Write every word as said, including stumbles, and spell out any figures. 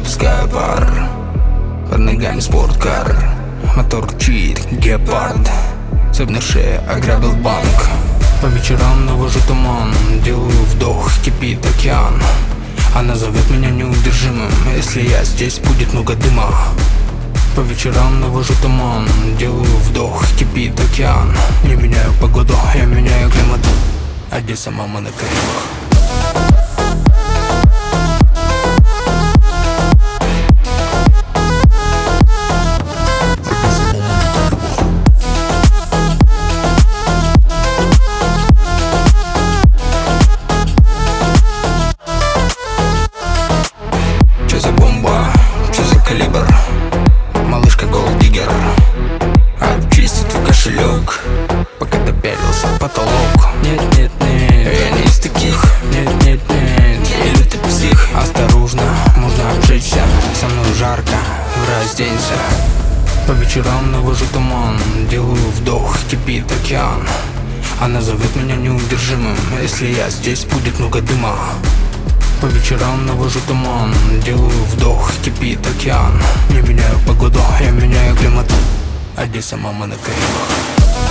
выпускаю пар. Под ногами спорткар, мотор рычит, гепард. Цепь на шее, ограбил банк. По вечерам навожу туман, делаю вдох, кипит океан. Она зовет меня неудержимым, если я здесь, будет много дыма. По вечерам навожу туман, делаю вдох, кипит океан. Не меняю погоду, я меняю климат. Одесса, мама на Карибах. Чё за бомба, чё за калибр? Малышка голддиггер, обчистит в кошелек, пока допялился в потолок. Нет, нет, нет, я не из таких. Нет, нет, нет, или ты псих. Осторожно, можно обжечься, со мной жарко, разденься. По вечерам навожу туман, делаю вдох, кипит океан. Она зовет меня неудержимым, если я здесь, будет много дыма. По вечерам навожу туман, делаю вдох, кипит океан. Не меняю погоду, я меняю климат. Одесса, мама на Карибах.